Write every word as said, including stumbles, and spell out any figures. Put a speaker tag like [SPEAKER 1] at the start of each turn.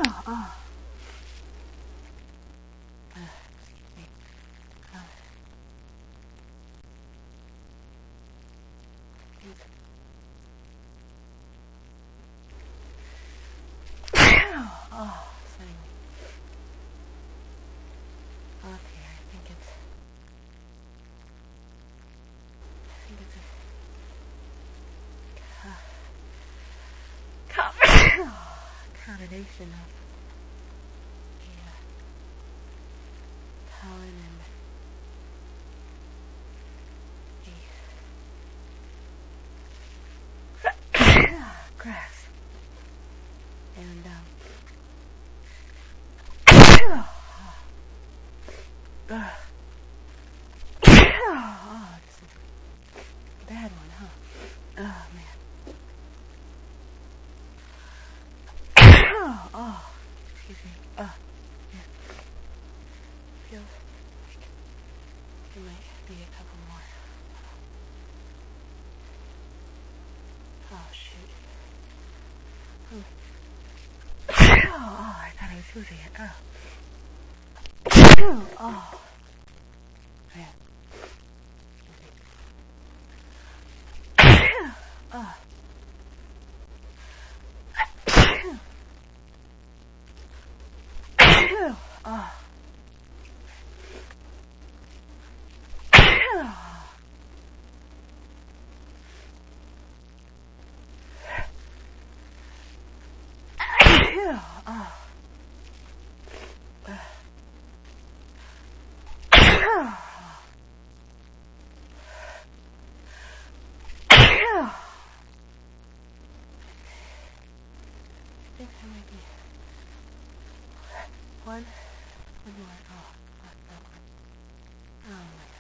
[SPEAKER 1] Oh. Uh, wait. Uh, oh, setting up here. I think it's. I think it's a co- combination of the uh, pollen and the grass. And um. Uh, oh, this is a bad one, huh? Oh man. Oh, oh, excuse me. Oh, yeah. Feels like there might be a couple more. Oh shoot. Oh, oh, I thought I was losing it. Oh. Oh. Man. Oh. Oh. Oh. I think there might be one, one more. Oh, oh, oh, oh my